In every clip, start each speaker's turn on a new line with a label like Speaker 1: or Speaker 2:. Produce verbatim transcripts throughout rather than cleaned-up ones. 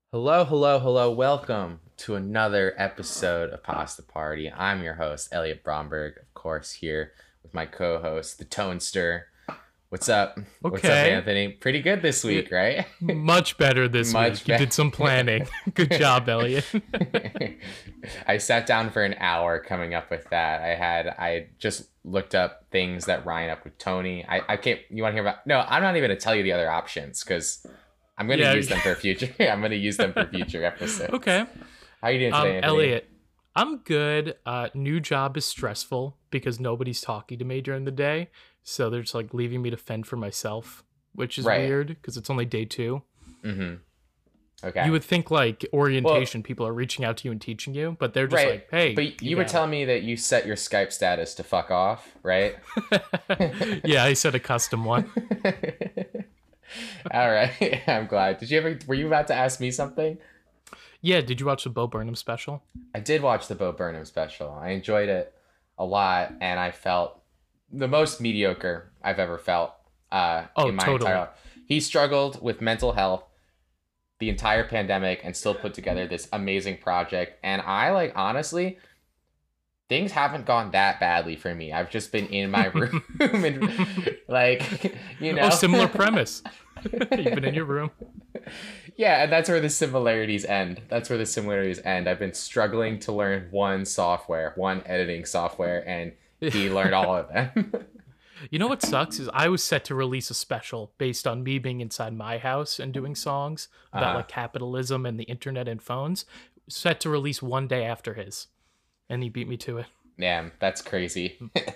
Speaker 1: Hello, hello, hello. Welcome to another episode of Pasta Party. I'm your host, Elliot Bromberg, of course, here with my co-host, the Tonester. What's up? What's up,
Speaker 2: Okay.
Speaker 1: Anthony? Pretty good this week, right?
Speaker 2: Much better this
Speaker 1: Much
Speaker 2: week. You
Speaker 1: better.
Speaker 2: did some planning. Good job, Elliot.
Speaker 1: I sat down for an hour coming up with that. I had I just looked up things that line up with Tony. I, I can't you want to hear about no, I'm not even gonna tell you the other options because I'm gonna
Speaker 2: Yeah.
Speaker 1: use them for future. I'm gonna use them for future episodes.
Speaker 2: Okay.
Speaker 1: How you doing
Speaker 2: Um,
Speaker 1: today, Anthony?
Speaker 2: Elliot, I'm good. Uh, new job is stressful because nobody's talking to me during the day. So they're just like leaving me to fend for myself, which is
Speaker 1: Right.
Speaker 2: weird because it's only day two.
Speaker 1: Mm-hmm. Okay.
Speaker 2: You would think like orientation, people are reaching out to you and teaching you, but they're just
Speaker 1: right.
Speaker 2: like, hey.
Speaker 1: But you, were
Speaker 2: got
Speaker 1: telling me that you set your Skype status to fuck off, right?
Speaker 2: it." Yeah, I said a custom one.
Speaker 1: All right. I'm glad. Did you ever? Were you about to ask me something?
Speaker 2: Yeah, did you watch the Bo Burnham special?
Speaker 1: I did watch the Bo Burnham special. I enjoyed it a lot, and I felt the most mediocre I've ever felt uh,
Speaker 2: Oh,
Speaker 1: in my
Speaker 2: totally.
Speaker 1: entire life. He struggled with mental health the entire pandemic and still put together this amazing project. And I like honestly, things haven't gone that badly for me. I've just been in my room and like, you know,
Speaker 2: Oh, similar premise. You've been in your room.
Speaker 1: Yeah, and that's where the similarities end. That's where the similarities end. I've been struggling to learn one software, one editing software, and he learned all of them.
Speaker 2: You know what sucks is I was set to release a special based on me being inside my house and doing songs about
Speaker 1: Uh-huh.
Speaker 2: like capitalism and the internet and phones. Set to release one day after his, and he beat me to it.
Speaker 1: Damn, that's crazy.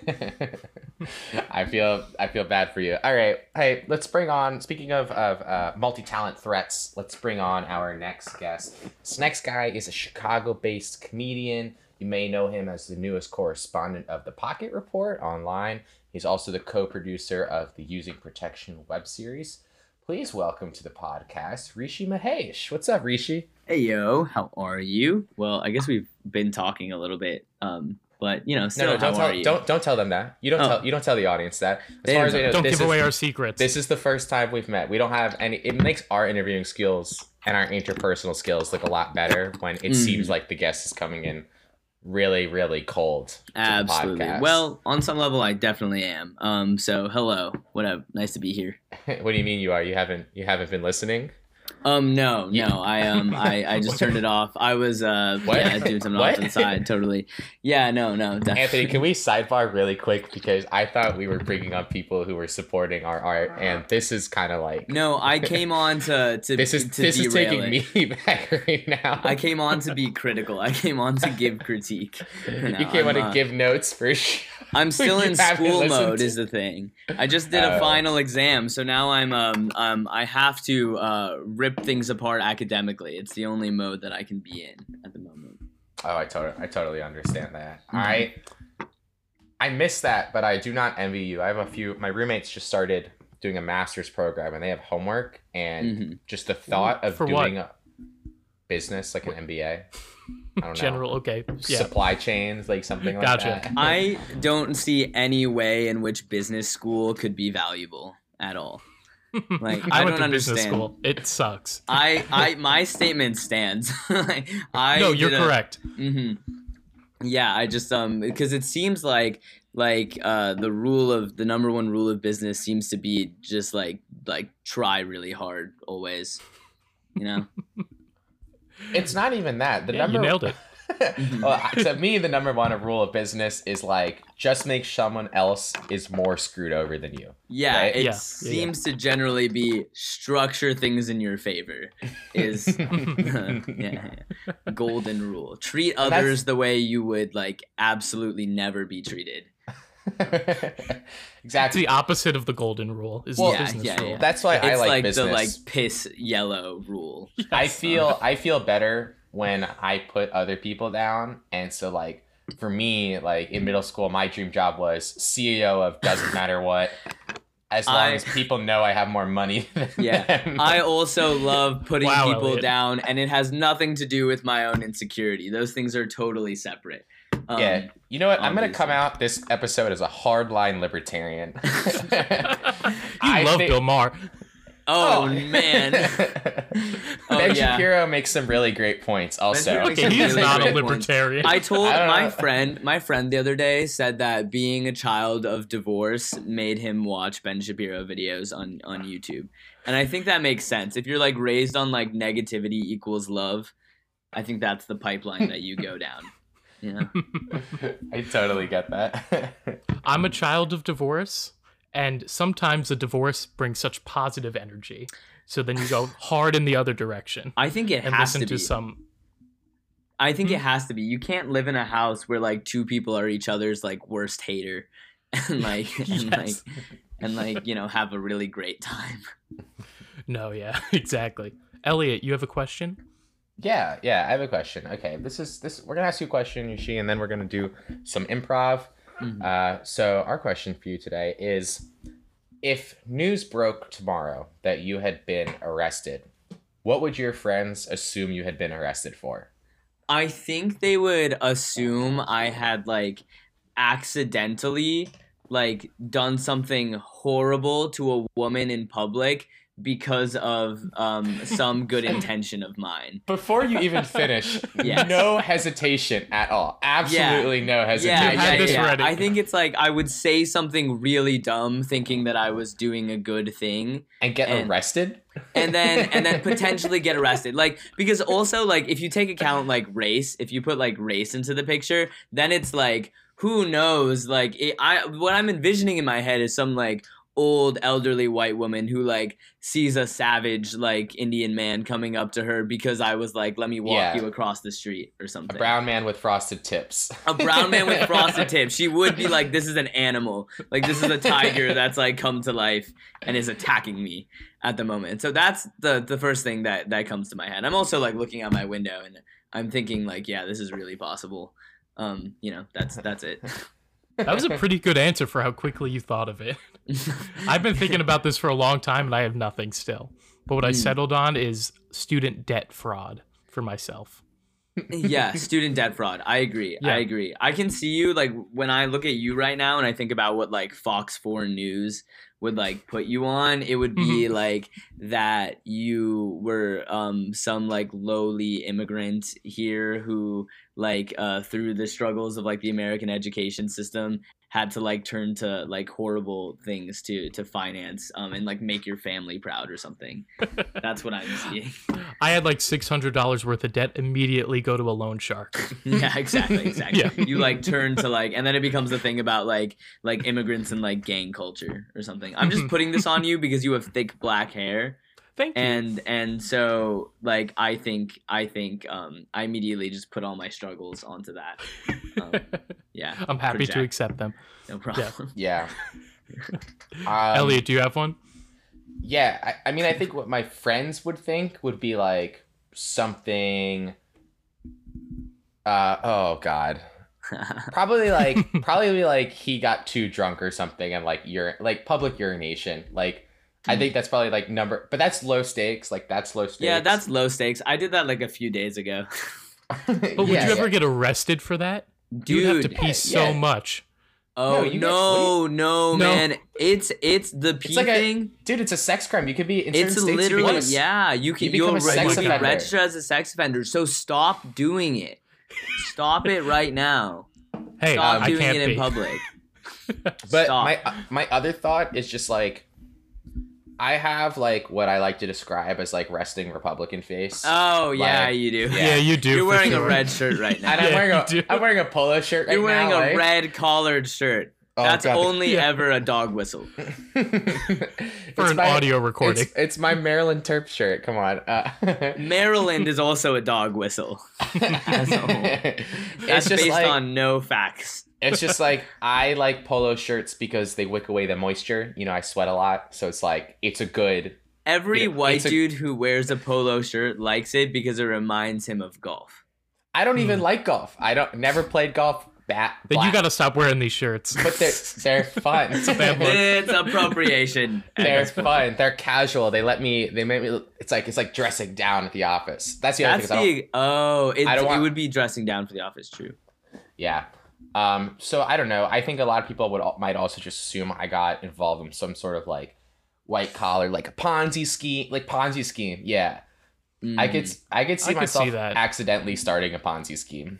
Speaker 1: I feel I feel bad for you. All right, hey, let's bring on. Speaking of of uh, multi-talent threats, let's bring on our next guest. This next guy is a Chicago-based comedian. You may know him as the newest correspondent of the Pocket Report online. He's also the co-producer of the Using Protection web series. Please welcome to the podcast, Rishi Mahesh. What's up, Rishi?
Speaker 3: Hey yo, how are you? Well, I guess we've been talking a little bit, um, but you know,
Speaker 1: No,
Speaker 3: still,
Speaker 1: no, don't
Speaker 3: how are
Speaker 1: tell
Speaker 3: you?
Speaker 1: don't don't tell them that. You don't
Speaker 3: Oh.
Speaker 1: tell you don't tell the audience that. As
Speaker 3: They
Speaker 1: far
Speaker 3: don't
Speaker 1: as I
Speaker 3: know.
Speaker 1: know,
Speaker 2: Don't
Speaker 1: this
Speaker 2: give
Speaker 1: is,
Speaker 2: away our secrets.
Speaker 1: this is the first time we've met. We don't have any. It makes our interviewing skills and our interpersonal skills look a lot better when it
Speaker 3: Mhm.
Speaker 1: seems like the guest is coming in really, really cold. To
Speaker 3: Absolutely.
Speaker 1: The podcast.
Speaker 3: Well, on some level, I definitely am. Um, so hello, what up? Nice to be here.
Speaker 1: what do you mean you are? You haven't you haven't been listening?
Speaker 3: Um, no, no, I um, I, I just turned it off. I was uh,
Speaker 1: What?
Speaker 3: yeah, doing something
Speaker 1: What?
Speaker 3: off to the side, totally. Yeah, no, no, definitely.
Speaker 1: Anthony, can we sidebar really quick because I thought we were bringing on people who were supporting our art, and this is kind of like
Speaker 3: No, I came on to to
Speaker 1: this is
Speaker 3: to
Speaker 1: this is
Speaker 3: derail
Speaker 1: taking
Speaker 3: it.
Speaker 1: me back right now.
Speaker 3: I came on to be critical. I came on to give critique.
Speaker 1: you
Speaker 3: No,
Speaker 1: came on
Speaker 3: I'm,
Speaker 1: to
Speaker 3: uh,
Speaker 1: give notes for sure.
Speaker 3: I'm still
Speaker 1: You
Speaker 3: in
Speaker 1: haven't
Speaker 3: school
Speaker 1: listened
Speaker 3: mode
Speaker 1: to-
Speaker 3: is the thing. I just did a
Speaker 1: Oh.
Speaker 3: final exam, so now I'm um um I have to uh rip things apart academically. It's the only mode that I can be in at the moment.
Speaker 1: Oh, I totally, I totally understand that.
Speaker 3: Mhm.
Speaker 1: I, I miss that, but I do not envy you. I have a few. My roommates just started doing a master's program, and they have homework, and
Speaker 3: Mhm.
Speaker 1: just the thought of
Speaker 2: For what?
Speaker 1: doing a business like an M B A. I don't know.
Speaker 2: General, okay. Yeah.
Speaker 1: Supply chains, like something like
Speaker 2: Gotcha.
Speaker 1: that.
Speaker 3: I don't see any way in which business school could be valuable at all. Like, I,
Speaker 2: I went
Speaker 3: don't
Speaker 2: to business
Speaker 3: understand.
Speaker 2: school. It sucks.
Speaker 3: I I my statement stands. Like, I
Speaker 2: no, you're
Speaker 3: did a-
Speaker 2: correct.
Speaker 3: hmm Yeah, I just um because it seems like like uh the rule of the number one rule of business seems to be just like like try really hard always, you know.
Speaker 1: It's not even that. The
Speaker 2: Yeah,
Speaker 1: number
Speaker 2: you nailed it.
Speaker 1: well, to me, the number one rule of business is like just make someone else is more screwed over than you.
Speaker 3: Yeah,
Speaker 1: Right?
Speaker 3: it
Speaker 2: Yeah, yeah,
Speaker 3: seems to generally be structure things in your favor is yeah, yeah. Golden rule. Treat
Speaker 1: That's-
Speaker 3: others the way you would like absolutely never be treated.
Speaker 2: It's
Speaker 1: Exactly.
Speaker 2: the opposite of the golden rule. Is
Speaker 1: Well,
Speaker 2: the
Speaker 3: yeah,
Speaker 2: business
Speaker 3: yeah,
Speaker 2: rule.
Speaker 3: yeah.
Speaker 1: That's why I
Speaker 3: It's
Speaker 1: like,
Speaker 3: like,
Speaker 1: business.
Speaker 3: the like piss yellow rule.
Speaker 1: I feel I feel better when I put other people down, and so like for me, like in middle school, my dream job was C E O of doesn't matter what, as long
Speaker 3: I-
Speaker 1: as people know I have more money. Than
Speaker 3: Yeah,
Speaker 1: them.
Speaker 3: I also love putting
Speaker 2: Wow,
Speaker 3: people
Speaker 2: Elliot.
Speaker 3: down, and it has nothing to do with my own insecurity. Those things are totally separate. Um,
Speaker 1: yeah, you know what? I'm gonna come
Speaker 3: obviously.
Speaker 1: out this episode as a hardline libertarian.
Speaker 2: you
Speaker 1: I
Speaker 2: love
Speaker 1: think-
Speaker 2: Bill Maher.
Speaker 3: Oh, man. Oh,
Speaker 1: Ben
Speaker 3: yeah.
Speaker 1: Shapiro makes some really great points. Also,
Speaker 3: Shapiro makes
Speaker 2: Okay,
Speaker 3: some
Speaker 2: he's
Speaker 3: really
Speaker 2: not a
Speaker 3: great points.
Speaker 2: libertarian.
Speaker 3: I told
Speaker 1: I don't
Speaker 3: my
Speaker 1: know.
Speaker 3: friend, my friend the other day said that being a child of divorce made him watch Ben Shapiro videos on, on YouTube. And I think that makes sense. If you're like raised on like negativity equals love, I think that's the pipeline that you go down. Yeah.
Speaker 1: I totally get that.
Speaker 2: I'm a child of divorce, and sometimes a divorce brings such positive energy. So then you go hard in the other direction
Speaker 3: I think it
Speaker 2: and
Speaker 3: has
Speaker 2: listen
Speaker 3: to
Speaker 2: to
Speaker 3: be.
Speaker 2: some.
Speaker 3: I think
Speaker 2: Hmm.
Speaker 3: it has to be. You can't live in a house where like two people are each other's like worst hater and like and
Speaker 2: Yes.
Speaker 3: like and like, you know, have a really great time.
Speaker 2: No, yeah, exactly. Elliot, you have a question?
Speaker 1: Yeah, yeah, I have a question. Okay, this is this. We're gonna ask you a question, Yushi, and then we're gonna do some improv.
Speaker 3: Mhm.
Speaker 1: Uh, so our question for you today is: if news broke tomorrow that you had been arrested, what would your friends assume you had been arrested for?
Speaker 3: I think they would assume I had like accidentally like done something horrible to a woman in public because of um some good intention of mine.
Speaker 1: Before you even finish,
Speaker 3: Yes.
Speaker 1: no hesitation at all. Absolutely no hesitation.
Speaker 3: Yeah,
Speaker 2: You had
Speaker 3: yeah,
Speaker 2: this
Speaker 3: yeah.
Speaker 2: ready.
Speaker 3: I think it's like I would say something really dumb thinking that I was doing a good thing
Speaker 1: And get
Speaker 3: and-
Speaker 1: arrested?
Speaker 3: and then and then potentially get arrested. Like because also like if you take account like race, if you put like race into the picture, then it's like who knows like it, I what I'm envisioning in my head is some like old elderly white woman who like sees a savage like Indian man coming up to her because I was like let me walk
Speaker 1: Yeah.
Speaker 3: you across the street or
Speaker 1: A
Speaker 3: something.
Speaker 1: brown man with frosted tips.
Speaker 3: A brown man with frosted tips. She would be like, this is an animal. Like, this is a tiger that's, like, come to life and is attacking me at the moment. So that's the the first thing that, that comes to my head. I'm also, like, looking out my window and I'm thinking, like, yeah, this is really possible. Um, you know, that's that's it.
Speaker 2: That was a pretty good answer for how quickly you thought of it. I've been thinking about this for a long time, and I have nothing still. But what I
Speaker 3: Mm.
Speaker 2: settled on is student debt fraud for myself.
Speaker 3: Yeah, student debt fraud. I agree.
Speaker 2: Yeah.
Speaker 3: I agree. I can see you like when I look at you right now and I think about what like Fox four News would like put you on, it would be like that you were um some like lowly immigrant here who like uh through the struggles of like the American education system had to like turn to like horrible things to to finance um and like make your family proud or something. That's what I'm seeing.
Speaker 2: I had like six hundred dollars worth of debt immediately go to a loan shark.
Speaker 3: Yeah, exactly, exactly.
Speaker 2: Yeah.
Speaker 3: You like turn to like, and then it becomes a thing about like like immigrants and like gang culture or something. I'm just putting this on you because you have thick black hair,
Speaker 2: Thank you.
Speaker 3: and and so like I think I think um I immediately just put all my struggles onto that. Um, yeah,
Speaker 2: I'm happy to
Speaker 3: project.
Speaker 2: accept them.
Speaker 3: No problem.
Speaker 1: Yeah. Um,
Speaker 2: Elliot, do you have one?
Speaker 1: Yeah, I, I mean, I think what my friends would think would be like something. Uh oh God, probably like probably like he got too drunk or something and like ur- like public urination. Like I think that's probably like number, but that's low stakes. Like that's low stakes.
Speaker 3: Yeah, that's low stakes. I did that like a few days ago.
Speaker 2: But would
Speaker 1: Yeah,
Speaker 2: you ever
Speaker 1: yeah.
Speaker 2: get arrested for that?
Speaker 3: Dude,
Speaker 2: You'd have to pee
Speaker 1: yeah,
Speaker 2: so
Speaker 1: yeah.
Speaker 2: much.
Speaker 3: oh
Speaker 1: No, you get-
Speaker 3: no, no,
Speaker 2: No.
Speaker 3: man, it's it's the pee
Speaker 1: It's like a-
Speaker 3: thing.
Speaker 1: Dude, it's a sex crime. You could be in certain
Speaker 3: It's
Speaker 1: states. you
Speaker 3: literally
Speaker 1: become a s-
Speaker 3: yeah. You can
Speaker 1: you become
Speaker 3: you'll
Speaker 1: a sex
Speaker 3: re- you can
Speaker 2: offender.
Speaker 3: register as a sex offender. So stop doing it. Stop it right now.
Speaker 2: Hey,
Speaker 3: Stop
Speaker 2: I
Speaker 3: doing
Speaker 2: can't
Speaker 3: it in
Speaker 2: pee.
Speaker 3: public.
Speaker 1: But
Speaker 3: Stop.
Speaker 1: my uh, my other thought is just like I have like what I like to describe as like resting Republican face.
Speaker 3: Oh yeah,
Speaker 1: Like,
Speaker 3: you do.
Speaker 1: yeah.
Speaker 2: Yeah, you do.
Speaker 3: You're
Speaker 2: for
Speaker 3: wearing
Speaker 2: sure.
Speaker 3: a red shirt right now.
Speaker 1: and I'm
Speaker 2: Yeah,
Speaker 1: wearing
Speaker 2: you
Speaker 1: a
Speaker 2: do.
Speaker 1: I'm wearing a polo shirt right
Speaker 3: You're wearing
Speaker 1: now.
Speaker 3: a
Speaker 1: right?
Speaker 3: red collared shirt.
Speaker 1: Oh,
Speaker 3: That's
Speaker 1: God.
Speaker 3: only
Speaker 2: Yeah.
Speaker 3: ever a dog whistle.
Speaker 2: For
Speaker 1: It's
Speaker 2: an
Speaker 1: my-
Speaker 2: audio recording.
Speaker 1: It's, it's my Maryland Terp shirt. Come on. Uh,
Speaker 3: Maryland is also a dog whistle. As a whole.
Speaker 1: it's
Speaker 3: That's
Speaker 1: just
Speaker 3: based
Speaker 1: like
Speaker 3: on no facts.
Speaker 1: it's just like I like polo shirts because they wick away the moisture. You know, I sweat a lot, so it's like it's a good.
Speaker 3: Every
Speaker 1: Yeah,
Speaker 3: white
Speaker 1: it's a-
Speaker 3: dude who wears a polo shirt likes it because it reminds him of golf.
Speaker 1: I don't even
Speaker 2: Hmm.
Speaker 1: like golf. I don't never played golf. Bat.
Speaker 2: Then you
Speaker 1: black.
Speaker 2: gotta stop wearing these shirts.
Speaker 1: But they're they're fun.
Speaker 2: It's a bad look.
Speaker 3: It's appropriation.
Speaker 1: They're fun. They're casual. They let me. They make me. It's like it's like dressing down at the office. That's the other
Speaker 3: That's
Speaker 1: thing. 'cause I don't-
Speaker 3: the oh, it,
Speaker 1: I don't
Speaker 3: it
Speaker 1: want-
Speaker 3: would be dressing down for the office. True.
Speaker 1: Yeah. Um. So I don't know. I think a lot of people would al- might also just assume I got involved in some sort of like white collar, like a Ponzi scheme, like Ponzi scheme. Yeah,
Speaker 3: Mm.
Speaker 1: I could I could see
Speaker 2: I could
Speaker 1: myself
Speaker 2: see that.
Speaker 1: accidentally starting a Ponzi scheme.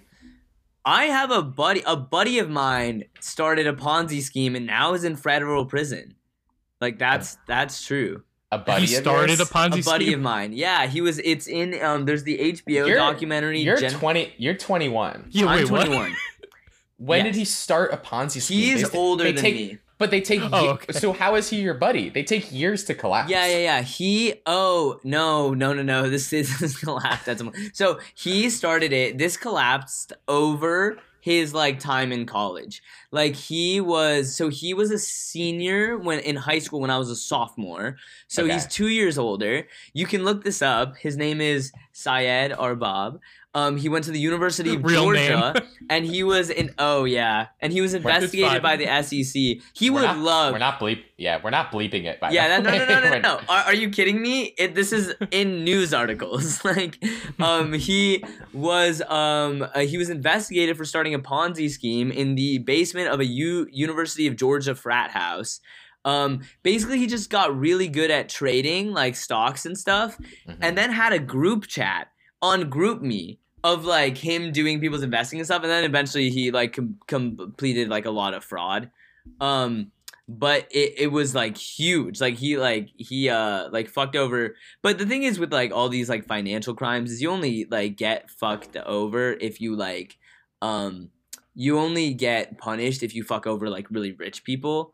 Speaker 3: I have a buddy. A buddy of mine started a Ponzi scheme and now is in federal prison. Like that's that's true.
Speaker 1: A buddy
Speaker 2: he
Speaker 1: of
Speaker 2: started
Speaker 1: yours?
Speaker 2: a Ponzi
Speaker 3: A buddy
Speaker 2: scheme.
Speaker 3: of mine. Yeah, he was. It's in. Um, there's the H B O
Speaker 1: You're-
Speaker 3: documentary.
Speaker 1: You're
Speaker 3: Gen-
Speaker 1: twenty. You're twenty-one.
Speaker 2: Yeah,
Speaker 3: I'm
Speaker 2: wait, what?
Speaker 3: twenty-one.
Speaker 1: When
Speaker 3: Yes.
Speaker 1: did he start a Ponzi scheme?
Speaker 3: He's
Speaker 1: They-
Speaker 3: older
Speaker 1: they
Speaker 3: than
Speaker 1: take,
Speaker 3: me.
Speaker 1: But they take.
Speaker 2: Oh,
Speaker 1: ye-
Speaker 2: okay.
Speaker 1: So how is he your buddy? They take years to collapse.
Speaker 3: Yeah, yeah, yeah. He. Oh no, no, no, no. This is this collapsed. That's so he started it. This collapsed over his like time in college. Like he was. So he was a senior when in high school when I was a sophomore. So
Speaker 1: Okay.
Speaker 3: he's two years older. You can look this up. His name is Syed Arbab. Um, he went to the University of
Speaker 2: Real
Speaker 3: Georgia,
Speaker 2: name.
Speaker 3: and he was in. Oh yeah, and he was investigated
Speaker 2: fine.
Speaker 3: by the S E C. He
Speaker 1: We're
Speaker 3: would
Speaker 1: not,
Speaker 3: love.
Speaker 1: We're not bleep. Yeah, we're not bleeping it. By
Speaker 3: Yeah,
Speaker 1: the
Speaker 3: that, no, no, no, no,
Speaker 1: way.
Speaker 3: no. Are, are you kidding me? It, this is in news articles. Like, um, he was um uh, he was investigated for starting a Ponzi scheme in the basement of a U- University of Georgia frat house. Um, basically, he just got really good at trading, like stocks and stuff,
Speaker 1: Mhm.
Speaker 3: and then had a group chat on GroupMe of like him doing people's investing and stuff, and then eventually he like com- completed like a lot of fraud. Um, but it, it was like huge. Like he like he uh like fucked over. But the thing is with like all these like financial crimes is you only like get fucked over if you like um you only get punished if you fuck over like really rich people.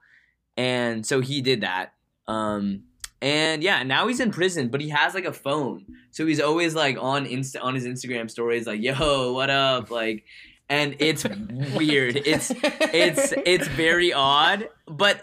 Speaker 3: And so he did that. Um and yeah, now he's in prison, but he has like a phone. So he's always like on Insta on his Instagram stories like, "Yo, what up?" like and it's weird. It's it's it's very odd, but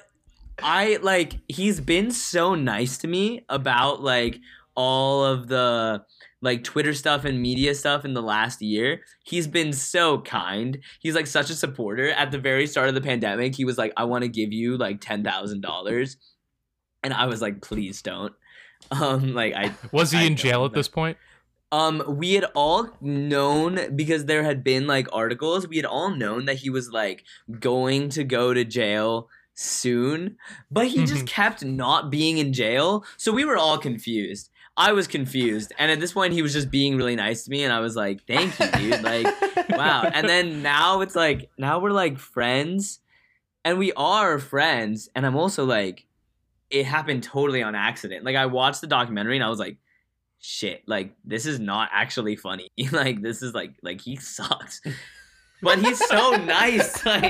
Speaker 3: I like he's been so nice to me about like all of the like Twitter stuff and media stuff in the last year. He's been so kind. He's like such a supporter. At the very start of the pandemic, he was like, "I want to give you like ten thousand dollars," and I was like, "Please don't." Um, like I
Speaker 2: Was he
Speaker 3: I
Speaker 2: in
Speaker 3: don't
Speaker 2: jail at
Speaker 3: know.
Speaker 2: this point?
Speaker 3: Um, we had all known because there had been like articles. We had all known that he was like going to go to jail soon, but he just
Speaker 2: Mhm.
Speaker 3: kept not being in jail. So we were all confused. I was confused, and at this point, he was just being really nice to me, and I was like, "Thank you, dude." Like, wow. And then now it's like now we're like friends, and we are friends. And I'm also like, it happened totally on accident. Like I watched the documentary, and I was like, shit, like this is not actually funny. Like this is like like he sucks. But he's so nice. Like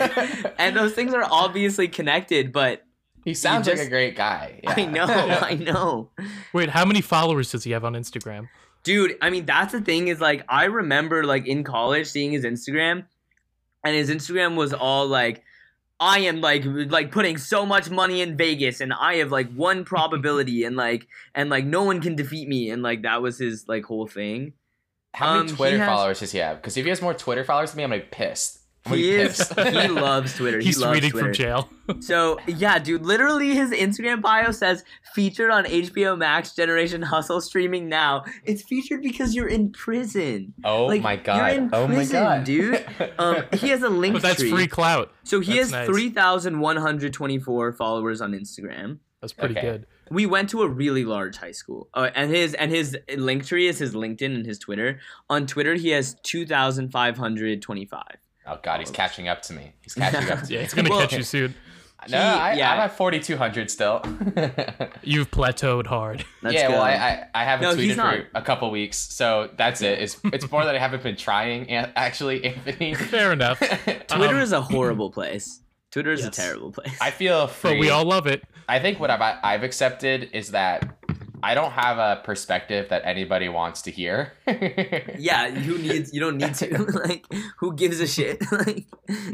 Speaker 3: and those things are obviously connected, but
Speaker 1: He sounds
Speaker 3: just-
Speaker 1: like a great guy. Yeah.
Speaker 3: I know, I know.
Speaker 2: Wait, how many followers does he have on Instagram?
Speaker 3: Dude, I mean that's the thing is like I remember like in college seeing his Instagram, and his Instagram was all like, I am like like putting so much money in Vegas, and I have like one probability, and like and like no one can defeat me, and like that was his like whole thing.
Speaker 1: How many
Speaker 3: Um, he
Speaker 1: Twitter
Speaker 3: has-
Speaker 1: followers does he have? Because if he has more Twitter followers than me, I'm gonna be pissed. I'm gonna
Speaker 3: He
Speaker 1: be
Speaker 3: is
Speaker 1: pissed.
Speaker 3: he loves Twitter. He
Speaker 2: He's
Speaker 3: loves
Speaker 2: tweeting
Speaker 3: Twitter.
Speaker 2: from jail.
Speaker 3: So yeah, dude, literally his Instagram bio says featured on H B O Max Generation Hustle streaming now. It's featured because you're in prison.
Speaker 1: Oh
Speaker 3: Like,
Speaker 1: my
Speaker 3: you're
Speaker 1: god!
Speaker 3: in
Speaker 1: Oh my
Speaker 3: prison,
Speaker 1: god,
Speaker 3: dude. Um, he has a link
Speaker 2: But that's
Speaker 3: tree.
Speaker 2: free clout.
Speaker 3: So he
Speaker 2: That's
Speaker 3: has
Speaker 2: nice.
Speaker 3: three thousand one hundred twenty-four followers on Instagram.
Speaker 2: That's pretty
Speaker 1: Okay.
Speaker 2: good.
Speaker 3: We went to a really large high school. Uh, and his and his link tree is his LinkedIn and his Twitter. On Twitter, he has two thousand five hundred twenty-five.
Speaker 1: Oh god, he's catching up to me. He's catching up to
Speaker 2: Yeah,
Speaker 1: me.
Speaker 2: it's gonna
Speaker 3: Well,
Speaker 2: catch you soon.
Speaker 1: No,
Speaker 3: he-
Speaker 1: I,
Speaker 3: yeah.
Speaker 1: I'm at forty-two hundred still.
Speaker 2: You've plateaued hard.
Speaker 3: Let's
Speaker 1: yeah,
Speaker 3: go.
Speaker 1: well, I, I, I haven't
Speaker 3: No, he's
Speaker 1: tweeted
Speaker 3: not.
Speaker 1: for a couple weeks, so that's it. It's it's more that I haven't been trying. An- Actually, Anthony.
Speaker 2: Fair enough.
Speaker 3: Twitter
Speaker 2: Um,
Speaker 3: is a horrible place. Twitter is
Speaker 2: yes.
Speaker 3: a terrible place.
Speaker 1: I feel free.
Speaker 2: But we all love it.
Speaker 1: I think what I've I've accepted is that I don't have a perspective that anybody wants to hear.
Speaker 3: Yeah, who needs? You don't need to. Like, who gives a shit? Like,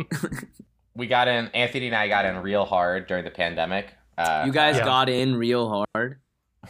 Speaker 1: We got in. Anthony and I got in real hard during the pandemic. Uh,
Speaker 3: you guys
Speaker 2: Yeah.
Speaker 3: got in real hard.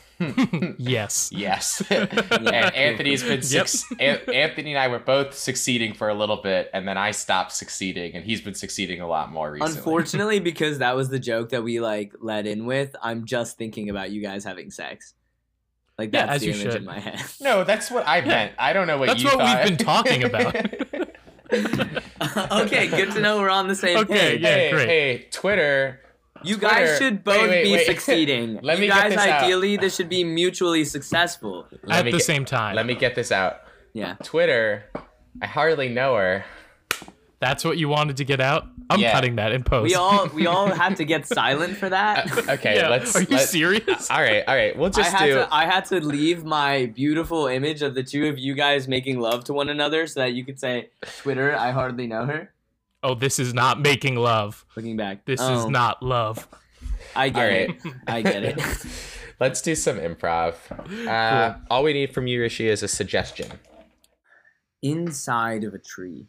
Speaker 2: Yes.
Speaker 1: Yes.
Speaker 3: Yeah.
Speaker 1: And Anthony's been
Speaker 2: Yep.
Speaker 1: suc- An- Anthony and I were both succeeding for a little bit, and then I stopped succeeding, and he's been succeeding a lot more recently.
Speaker 3: Unfortunately, because that was the joke that we like led in with, I'm just thinking about you guys having sex. Like
Speaker 2: Yeah,
Speaker 3: that's
Speaker 2: as
Speaker 3: the
Speaker 2: you
Speaker 3: image
Speaker 2: should.
Speaker 3: in my head.
Speaker 1: No, that's what I meant. I don't know what
Speaker 2: That's
Speaker 1: you
Speaker 2: what
Speaker 1: thought.
Speaker 2: we've been talking about.
Speaker 3: Okay, good to know we're on the same
Speaker 2: Okay,
Speaker 3: page.
Speaker 2: yeah,
Speaker 1: hey,
Speaker 2: great.
Speaker 1: hey, Twitter.
Speaker 3: You
Speaker 1: Twitter-
Speaker 3: guys should both
Speaker 1: wait, wait,
Speaker 3: be
Speaker 1: wait.
Speaker 3: succeeding.
Speaker 1: Let
Speaker 3: you
Speaker 1: me get
Speaker 3: guys
Speaker 1: this out.
Speaker 3: ideally this should be mutually successful.
Speaker 1: Let
Speaker 2: At
Speaker 1: me
Speaker 2: the
Speaker 1: get-
Speaker 2: same time.
Speaker 1: Let me get this out.
Speaker 3: Yeah.
Speaker 1: Twitter, I hardly know her.
Speaker 2: That's what you wanted to get out? I'm
Speaker 1: Yeah.
Speaker 2: cutting that in post.
Speaker 3: We all we all have to get silent for that.
Speaker 1: Uh, okay,
Speaker 2: Yeah.
Speaker 1: let's.
Speaker 2: Are you
Speaker 1: let's-
Speaker 2: serious?
Speaker 1: All right, all right. We'll
Speaker 3: I
Speaker 1: just
Speaker 3: had
Speaker 1: do.
Speaker 3: to I had to leave my beautiful image of the two of you guys making love to one another so that you could say, Twitter, I hardly know her.
Speaker 2: Oh, this is not making love.
Speaker 3: Looking back.
Speaker 2: This
Speaker 3: Oh,
Speaker 2: is not love.
Speaker 3: I get
Speaker 1: All
Speaker 3: it.
Speaker 1: right.
Speaker 3: I get it.
Speaker 1: Let's do some improv. Uh, All we need from you, Rishi, is a suggestion.
Speaker 3: Inside of a tree.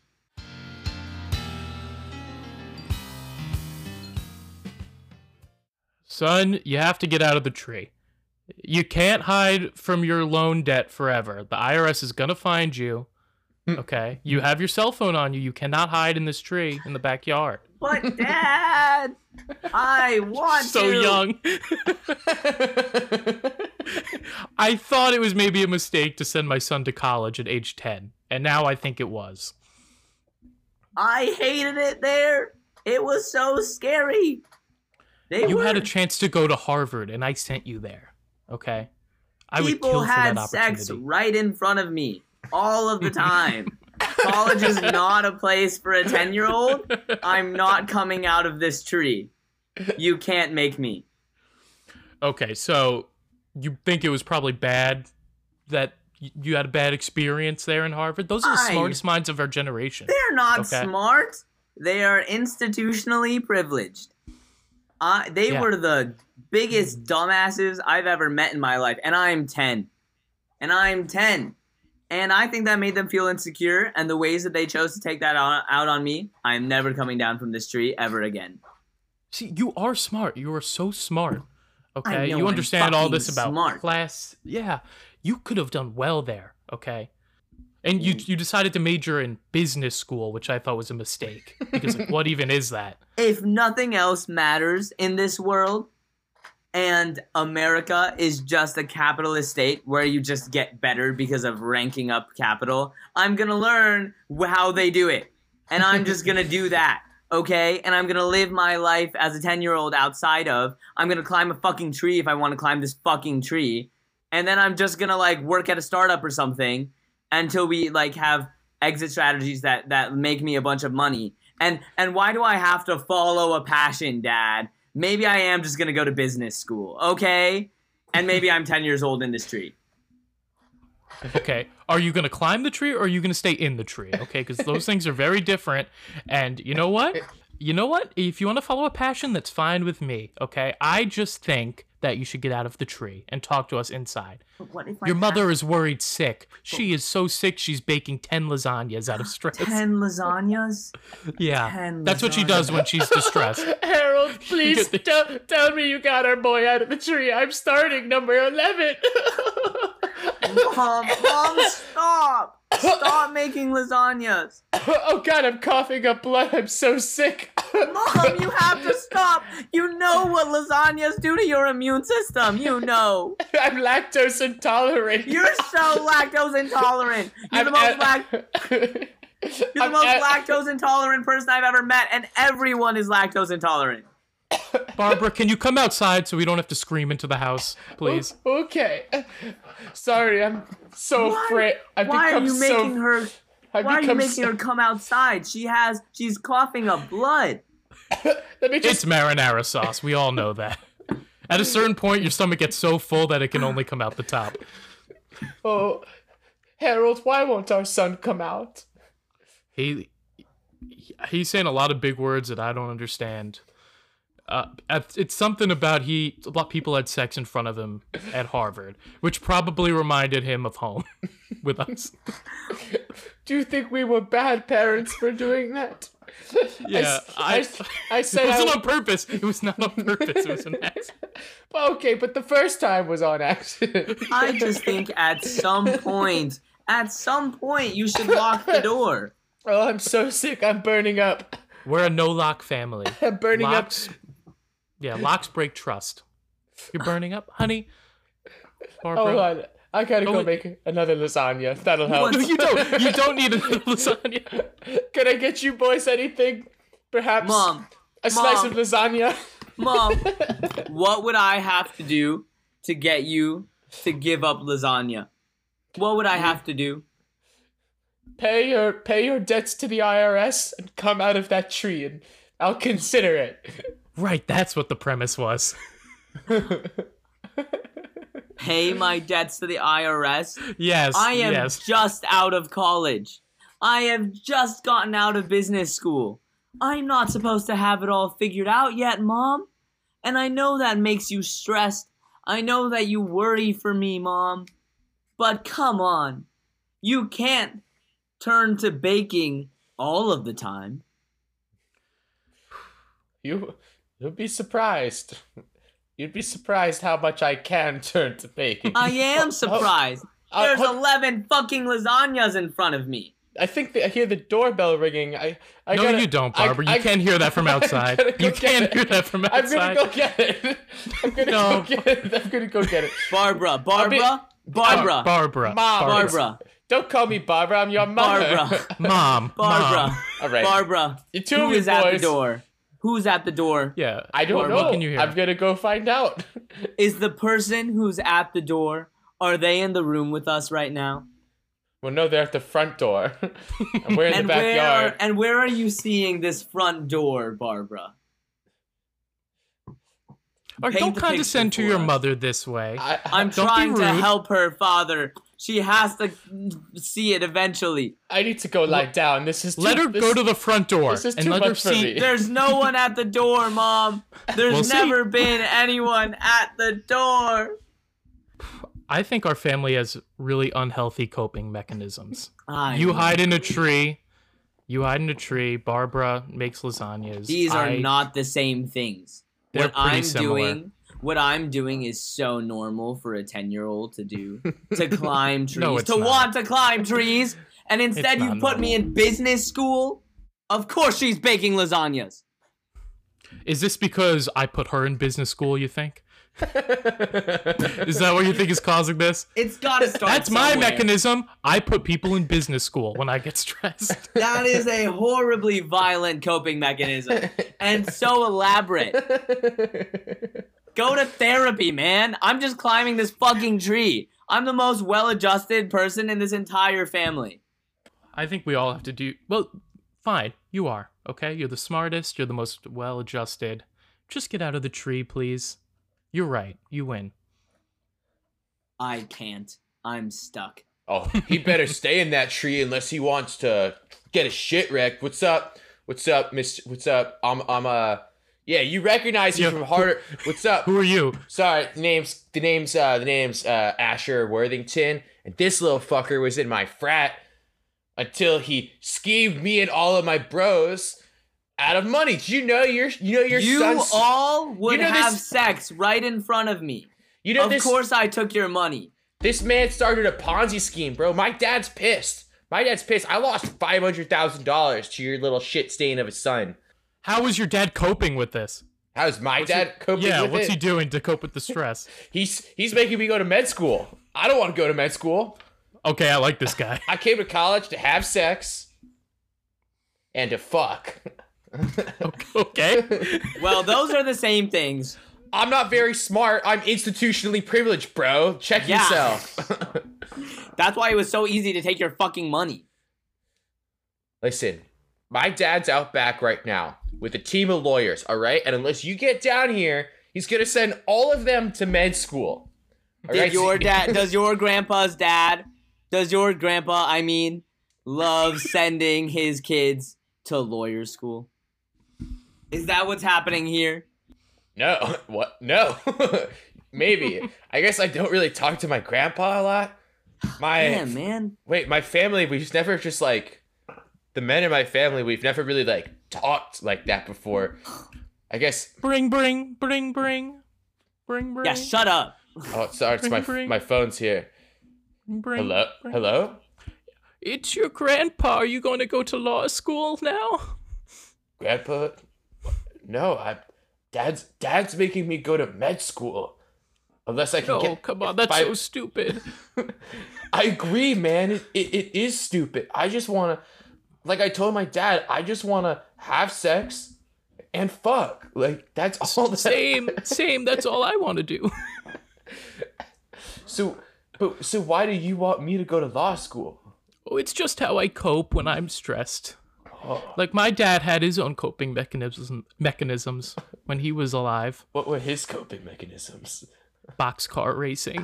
Speaker 2: Son, you have to get out of the tree. You can't hide from your loan debt forever. The I R S is going to find you. Okay? You have your cell phone on you. You cannot hide in this tree in the backyard.
Speaker 3: But Dad, I want
Speaker 2: So
Speaker 3: to.
Speaker 2: young. I thought it was maybe a mistake to send my son to college at age ten, and now I think it was.
Speaker 3: I hated it there. It was so scary. They
Speaker 2: You
Speaker 3: were,
Speaker 2: had a chance to go to Harvard, and I sent you there. Okay? I would
Speaker 3: people
Speaker 2: kill for
Speaker 3: had
Speaker 2: that
Speaker 3: sex
Speaker 2: opportunity.
Speaker 3: right in front of me all of the time. College is not a place for a ten-year-old. I'm not coming out of this tree. You can't make me.
Speaker 2: Okay, so you think it was probably bad that y- you had a bad experience there in Harvard? Those are the
Speaker 3: I-
Speaker 2: smartest minds of our generation.
Speaker 3: They're not
Speaker 2: Okay.
Speaker 3: smart. They are institutionally privileged. Uh, they
Speaker 2: Yeah.
Speaker 3: were the biggest dumbasses I've ever met in my life, and I'm ten. And I'm ten. And I think that made them feel insecure, and the ways that they chose to take that on, out on me, I'm never coming down from this tree ever again.
Speaker 2: See, you are smart. You are so smart.
Speaker 3: I
Speaker 2: Okay,
Speaker 3: know
Speaker 2: you
Speaker 3: I'm
Speaker 2: understand all this
Speaker 3: fucking
Speaker 2: about
Speaker 3: smart.
Speaker 2: class. Yeah, you could have done well there. Okay, and you you decided to major in business school, which I thought was a mistake because like, what even is that?
Speaker 3: If nothing else matters in this world, and America is just a capitalist state where you just get better because of ranking up capital, I'm gonna learn wh- how they do it. And I'm just gonna do that, okay? And I'm gonna live my life as a ten-year-old outside of. I'm gonna climb a fucking tree if I wanna climb this fucking tree. And then I'm just gonna, like, work at a startup or something until we, like, have exit strategies that, that make me a bunch of money. And and why do I have to follow a passion, Dad? Maybe I am just gonna go to business school, okay? And maybe I'm ten years old in this tree.
Speaker 2: Okay, are you gonna climb the tree or are you gonna stay in the tree? Okay, because those things are very different. And you know what? You know what? If you want to follow a passion, that's fine with me. Okay, I just think that you should get out of the tree and talk to us inside.
Speaker 3: But what if
Speaker 2: Your mother is worried sick. She is so sick she's baking ten lasagnas out of stress.
Speaker 3: ten lasagnas?
Speaker 2: Yeah,
Speaker 3: ten
Speaker 2: that's what she does when she's distressed.
Speaker 1: Harold,
Speaker 2: please
Speaker 1: tell, tell me you got our boy out of the tree. I'm starting number eleven.
Speaker 3: Mom, Mom, stop! Stop making lasagnas!
Speaker 1: Oh God, I'm coughing up blood. I'm so sick.
Speaker 3: Mom, you have to stop! You know what lasagnas do to your immune system. You know.
Speaker 1: I'm lactose intolerant.
Speaker 3: You're so lactose intolerant. You're the most lac- You're the most lactose intolerant person I've ever met, and everyone is lactose intolerant.
Speaker 2: Barbara, can you come outside so we don't have to scream into the house, please?
Speaker 1: Okay. Sorry, I'm so
Speaker 3: Why-
Speaker 1: afraid. I've
Speaker 3: Why are
Speaker 1: become
Speaker 3: you
Speaker 1: so.
Speaker 3: making her?
Speaker 1: I've
Speaker 3: Why are you
Speaker 1: become
Speaker 3: making
Speaker 1: so,
Speaker 3: her come outside? She has. She's coughing up blood.
Speaker 1: Let me just.
Speaker 2: It's marinara sauce. We all know that. At a certain point, your stomach gets so full that it can only come out the top.
Speaker 1: Oh, Harold, why won't our son come out?
Speaker 2: He, he's saying a lot of big words that I don't understand. Uh, it's something about he. A lot of people had sex in front of him at Harvard, which probably reminded him of home with us.
Speaker 1: Do you think we were bad parents for doing that?
Speaker 2: Yeah,
Speaker 1: I,
Speaker 2: I.
Speaker 1: I, I
Speaker 2: It
Speaker 1: said I
Speaker 2: wasn't
Speaker 1: w-
Speaker 2: on purpose. It was not on purpose. It was an accident.
Speaker 1: Okay, but the first time was on accident.
Speaker 3: I just think at some point, at some point, you should lock the door.
Speaker 1: Oh, I'm so sick. I'm burning up.
Speaker 2: We're a no-lock family.
Speaker 1: I'm burning
Speaker 2: Locks, yeah, locks break trust. You're burning up, honey.
Speaker 1: up.
Speaker 2: Barbara.
Speaker 1: Hold on. I gotta
Speaker 2: Oh,
Speaker 1: go
Speaker 2: wait.
Speaker 1: make another lasagna. That'll help.
Speaker 2: No, you don't. You don't need another lasagna.
Speaker 1: Can I get you boys anything? Perhaps
Speaker 3: Mom,
Speaker 1: a slice
Speaker 3: Mom.
Speaker 1: of lasagna?
Speaker 3: Mom, what would I have to do to get you to give up lasagna? What would I have to do?
Speaker 1: Pay your pay your debts to the I R S and come out of that tree, and I'll consider it.
Speaker 2: Right, that's what the premise was.
Speaker 3: Pay my debts to the I R S?
Speaker 2: Yes,
Speaker 3: I am
Speaker 2: yes.
Speaker 3: just out of college. I have just gotten out of business school. I'm not supposed to have it all figured out yet, Mom. And I know that makes you stressed. I know that you worry for me, Mom. But come on. You can't turn to baking all of the time.
Speaker 1: You, you'll be surprised. You'd be surprised how much I can turn to baking.
Speaker 3: I am surprised.
Speaker 1: Uh,
Speaker 3: There's
Speaker 1: hold-
Speaker 3: eleven fucking lasagnas in front of me.
Speaker 1: I think that I hear the doorbell ringing. I, I
Speaker 2: no,
Speaker 1: gotta,
Speaker 2: you don't,
Speaker 1: I-
Speaker 2: Barbara.
Speaker 1: I-
Speaker 2: you can't hear that from outside.
Speaker 1: gonna go
Speaker 2: You
Speaker 1: get
Speaker 2: can't
Speaker 1: it.
Speaker 2: hear that from
Speaker 1: I'm
Speaker 2: outside.
Speaker 1: gonna go get it. I'm gonna
Speaker 2: No.
Speaker 1: go get it. I'm gonna go get it.
Speaker 3: Barbara, Barbara,
Speaker 2: Bar-
Speaker 3: Barbara,
Speaker 2: Barbara.
Speaker 1: Mom.
Speaker 3: Barbara,
Speaker 1: Don't call me Barbara. I'm your mother.
Speaker 3: Barbara,
Speaker 2: Mom.
Speaker 3: Barbara,
Speaker 2: Mom.
Speaker 1: All right.
Speaker 3: Barbara.
Speaker 1: You two
Speaker 3: Who
Speaker 1: of you
Speaker 3: is at the
Speaker 1: boys.
Speaker 3: door? Who's at the door?
Speaker 2: Yeah.
Speaker 1: I don't
Speaker 3: Barbara,
Speaker 1: know.
Speaker 2: can you hear?
Speaker 1: I'm gonna go find out.
Speaker 3: Is the person who's at the door, are they in the room with us right now?
Speaker 1: Well, no, they're at the front door. And we're in
Speaker 3: and
Speaker 1: the backyard.
Speaker 3: where and where are you seeing this front door, Barbara?
Speaker 2: Or
Speaker 3: Paint
Speaker 2: don't
Speaker 3: the
Speaker 2: condescend to
Speaker 3: picture for
Speaker 2: your
Speaker 3: us.
Speaker 2: mother this way.
Speaker 1: I,
Speaker 3: I'm
Speaker 2: Don't be
Speaker 3: trying to
Speaker 2: rude.
Speaker 3: help her father. She has to see it eventually.
Speaker 1: I need to go lie down. This is too,
Speaker 2: Let her
Speaker 1: this,
Speaker 2: go to the front door
Speaker 1: this is
Speaker 2: and
Speaker 1: too
Speaker 2: let her
Speaker 1: much for
Speaker 2: see.
Speaker 1: me.
Speaker 3: There's no one at the door, Mom. There's
Speaker 2: We'll see.
Speaker 3: never been anyone at the door.
Speaker 2: I think our family has really unhealthy coping mechanisms.
Speaker 3: I
Speaker 2: You
Speaker 3: know.
Speaker 2: hide in a tree. You hide in a tree. Barbara makes lasagnas.
Speaker 3: These are
Speaker 2: I-
Speaker 3: not the same things.
Speaker 2: They're
Speaker 3: what
Speaker 2: pretty
Speaker 3: I'm
Speaker 2: similar.
Speaker 3: doing, what I'm doing is so normal for a ten-year-old to do. To climm trees,
Speaker 2: No, it's
Speaker 3: to
Speaker 2: not.
Speaker 3: want to climb trees, and instead
Speaker 2: It's
Speaker 3: you
Speaker 2: not
Speaker 3: put me in business school? Of course she's baking lasagnas.
Speaker 2: Is this because I put her in business school, you think? Is that what you think is causing this?
Speaker 3: It's gotta start
Speaker 2: That's my
Speaker 3: somewhere.
Speaker 2: mechanism. I put people in business school when I get stressed.
Speaker 3: That is a horribly violent coping mechanism. And so elaborate. Go to therapy, man. I'm just climbing this fucking tree. I'm the most well-adjusted person in this entire family.
Speaker 2: I think we all have to do... Well, fine. You are, okay? You're the smartest. You're the most well-adjusted. Just get out of the tree, please. You're right. You win.
Speaker 3: I can't. I'm stuck.
Speaker 1: Oh, he better stay in that tree unless he wants to get his shit wrecked. What's up? What's up, Miss? What's up? I'm, I'm, uh, yeah, you recognize me
Speaker 2: Yeah,
Speaker 1: from Harder. What's up?
Speaker 2: Who are you?
Speaker 1: Sorry, the name's, the name's, uh, the name's, uh, Asher Worthington, and this little fucker was in my frat until he schemed me and all of my bros out of money. Did you know your, you know your
Speaker 3: You
Speaker 1: son's,
Speaker 3: all would
Speaker 1: you know
Speaker 3: have
Speaker 1: this-
Speaker 3: sex right in front of me.
Speaker 1: you know
Speaker 3: Of
Speaker 1: this,
Speaker 3: course I took your money.
Speaker 1: this man started a Ponzi scheme, bro. My dad's pissed. My dad's pissed. I lost five hundred thousand dollars to your little shit stain of a son.
Speaker 2: How is your dad coping with this?
Speaker 1: How's my dad coping
Speaker 2: Yeah,
Speaker 1: with
Speaker 2: what's
Speaker 1: it?
Speaker 2: he doing to cope with the stress?
Speaker 1: He's he's making me go to med school. I don't want to go to med school.
Speaker 2: Okay, I like this guy.
Speaker 1: I came to college to have sex and to fuck.
Speaker 2: Okay.
Speaker 3: Well, those are the same things.
Speaker 1: I'm not very smart. I'm institutionally privileged, bro. Check
Speaker 3: Yeah.
Speaker 1: yourself.
Speaker 3: That's why it was so easy to take your fucking money.
Speaker 1: Listen, my dad's out back right now with a team of lawyers, all right? And unless you get down here, he's going to send all of them to med school. All
Speaker 3: Did
Speaker 1: right?
Speaker 3: your dad, does your grandpa's dad, does your grandpa, I mean, love sending his kids to lawyer school? Is that what's happening here?
Speaker 1: No. What? No. Maybe. I guess I don't really talk to my grandpa a lot. My
Speaker 3: Yeah, man.
Speaker 1: Wait, my family, we've never just like the men in my family, we've never really like talked like that before. I guess
Speaker 2: Bring, bring, bring, bring. Bring, bring.
Speaker 3: Yeah, shut up.
Speaker 1: oh sorry, it's my
Speaker 2: Bring, bring.
Speaker 1: my phone's here.
Speaker 2: bring,
Speaker 1: Hello?
Speaker 2: bring.
Speaker 1: Hello?
Speaker 2: It's your grandpa. Are you going to go to law school now?
Speaker 1: Grandpa? No, I Dad's Dad's making me go to med school. Unless I can
Speaker 2: No,
Speaker 1: get
Speaker 2: come on. That's
Speaker 1: I-
Speaker 2: so stupid.
Speaker 1: I agree, man. It, it, it is stupid. I just want to, like I told my dad, I just want to have sex and fuck. Like that's all the
Speaker 2: Same, same. That's all I want to do.
Speaker 1: So, but so why do you want me to go to law school?
Speaker 2: Oh, it's just how I cope when I'm stressed.
Speaker 1: Oh,
Speaker 2: Like my dad had his own coping mechanism mechanisms when he was alive.
Speaker 1: what were his coping mechanisms?
Speaker 2: Boxcar racing.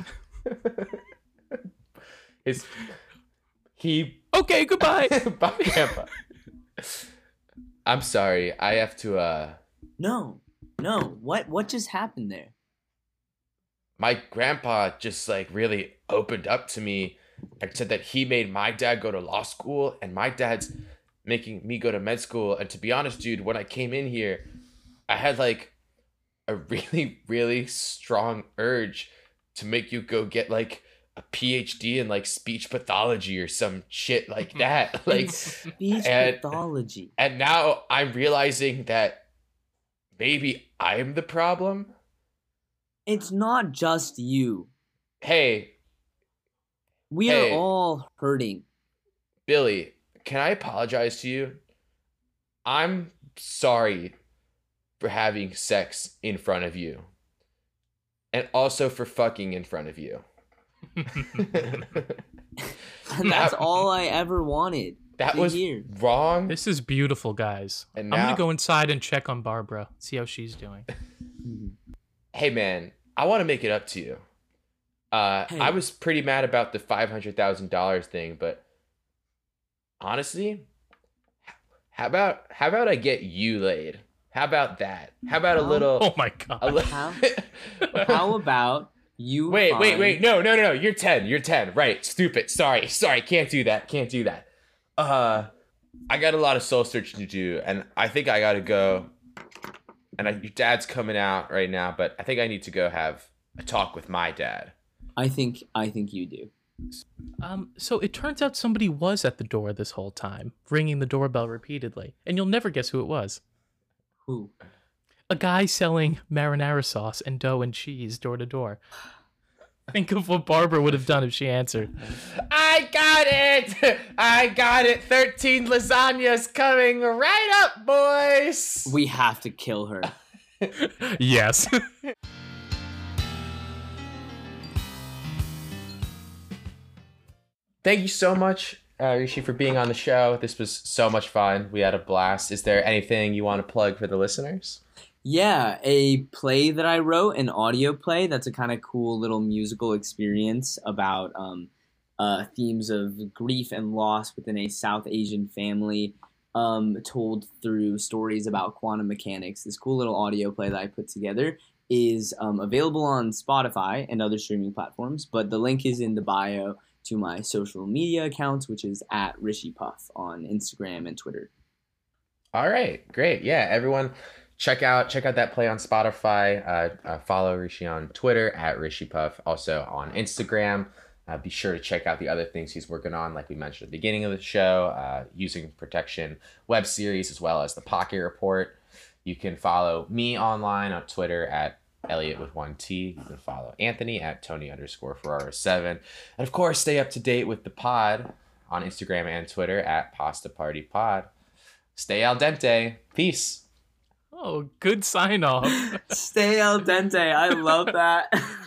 Speaker 1: His he
Speaker 2: Okay, goodbye.
Speaker 1: Bye, Grandpa. I'm sorry. I have to. Uh,
Speaker 3: No, no. What what just happened there?
Speaker 1: my grandpa just like really opened up to me and said that he made my dad go to law school, and my dad's making me go to med school. And to be honest, dude, when I came in here, I had like a really, really strong urge to make you go get like a P H D in like speech pathology or some shit like that. Like,
Speaker 3: Speech
Speaker 1: and-
Speaker 3: pathology.
Speaker 1: and now I'm realizing that maybe I'm the problem.
Speaker 3: It's not just you.
Speaker 1: Hey,
Speaker 3: We
Speaker 1: Hey.
Speaker 3: are all hurting.
Speaker 1: Billy, can I apologize to you? I'm sorry for having sex in front of you. And also for fucking in front of you.
Speaker 3: And that's
Speaker 1: That-
Speaker 3: all I ever wanted.
Speaker 1: That
Speaker 3: to
Speaker 1: was
Speaker 3: hear.
Speaker 1: wrong.
Speaker 2: This is beautiful, guys.
Speaker 1: And
Speaker 2: I'm
Speaker 1: now-
Speaker 2: gonna go inside and check on Barbara, see how she's doing.
Speaker 1: Hey man, I want to make it up to you. Uh,
Speaker 3: Hey.
Speaker 1: I was pretty mad about the five hundred thousand dollars thing, but honestly, how about how about I get you laid? How about that? How about a
Speaker 3: How-
Speaker 1: little?
Speaker 2: Oh my
Speaker 1: a
Speaker 2: god.
Speaker 1: li-
Speaker 3: How- How about you?
Speaker 1: wait, wait,
Speaker 3: find-
Speaker 1: wait! No, no, no, no! You're ten. You're ten. Right? Stupid. Sorry, sorry. Can't do that. Can't do that. Uh, I got a lot of soul searching to do, and I think I gotta go. And I, your dad's coming out right now, but I think I need to go have a talk with my dad.
Speaker 3: I think I think you do.
Speaker 2: Um, so it turns out somebody was at the door this whole time, ringing the doorbell repeatedly, and you'll never guess who it was.
Speaker 3: Who?
Speaker 2: A guy selling marinara sauce and dough and cheese door to door. Think of what Barbara would have done if she answered.
Speaker 1: I got it! I got it! thirteen lasagnas coming right up, boys!
Speaker 3: We have to kill her.
Speaker 2: Yes.
Speaker 1: Thank you so much, uh, Rishi, for being on the show. This was so much fun. We had a blast. Is there anything you want to plug for the listeners?
Speaker 3: Yeah, a play that I wrote, an audio play that's a kind of cool little musical experience about um, uh, themes of grief and loss within a South Asian family, um, told through stories about quantum mechanics. This cool little audio play that I put together is um, available on Spotify and other streaming platforms, but the link is in the bio to my social media accounts, which is at Rishi Puff on Instagram and Twitter.
Speaker 1: All right, great. Yeah, everyone, check out check out that play on Spotify. Uh, uh, follow Rishi on Twitter at Rishi Puff. Also on Instagram. Uh, be sure to check out the other things he's working on, like we mentioned at the beginning of the show, uh, Using Protection web series, as well as the Pocket Report. You can follow me online on Twitter at Elliot with one T. You can follow Anthony at Tony underscore Ferrara seven. And of course, stay up to date with the pod on Instagram and Twitter at Pasta Party Pod. Stay al dente. Peace.
Speaker 2: Oh, good sign off.
Speaker 3: Stay al dente. I love that.